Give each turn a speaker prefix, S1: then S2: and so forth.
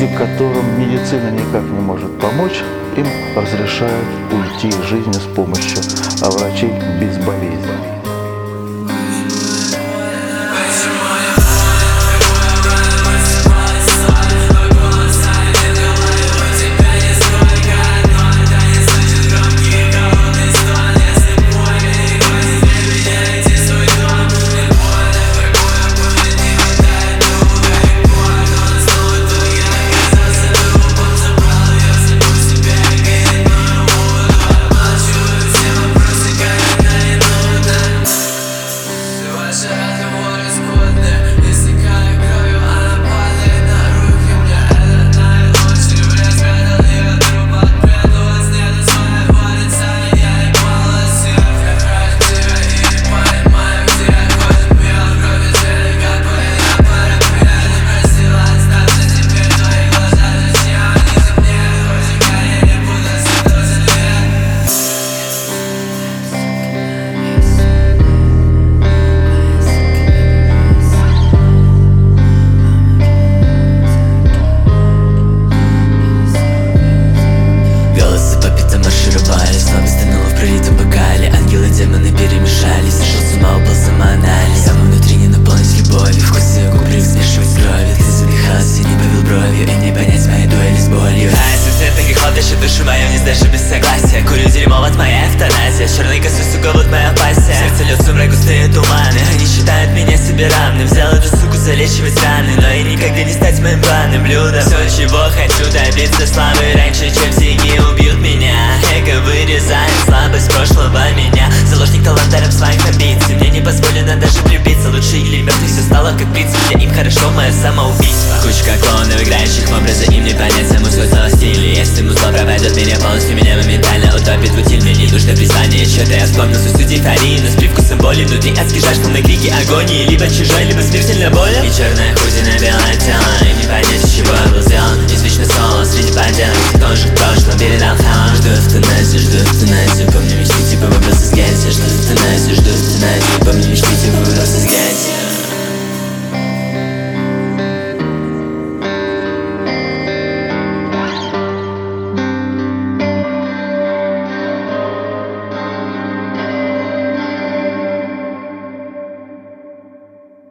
S1: люди, которым медицина никак не может помочь, им разрешают уйти из жизни с помощью врачей без болезни.
S2: Душу мою не сдашь без согласия. Курю дерьмо, вот моя эвтаназия. Черный косой, сука, вот моя пассия. Сердце льет сумрак, густые туманы. Они считают меня себе равным. Взял эту суку залечивать раны, но и никогда не стать моим главным блюдом. Все, чего хочу добиться славы, раньше, чем сиги убьют меня. Эго вырезает слабость прошлого меня. Заложник талантарем своих амбиций. Мне не позволено даже влюбиться. Лучше или мертвый, все стало как принцип. Для им хорошо мое самоубийство. Кучка клонов, играющих в образы, им не понять саму свой стиль. Если музло проведет меня полностью, меня моментально утопит в утиль. Мне не нужно признание, что-то я вспомнил свою суть эйфории, но с привкусом боли внутри адский жар, на крики агонии. Либо чужой, либо смертельно болен. И черная худи на белое тело, и не понять, из чего я был сделан. Извечно соло среди поделок, кто же в прошлом передал хаос. Жду эвтаназию, помню мечты типа выброс из грязи. Жду эвтаназию, помню мечты типа выброс из грязи.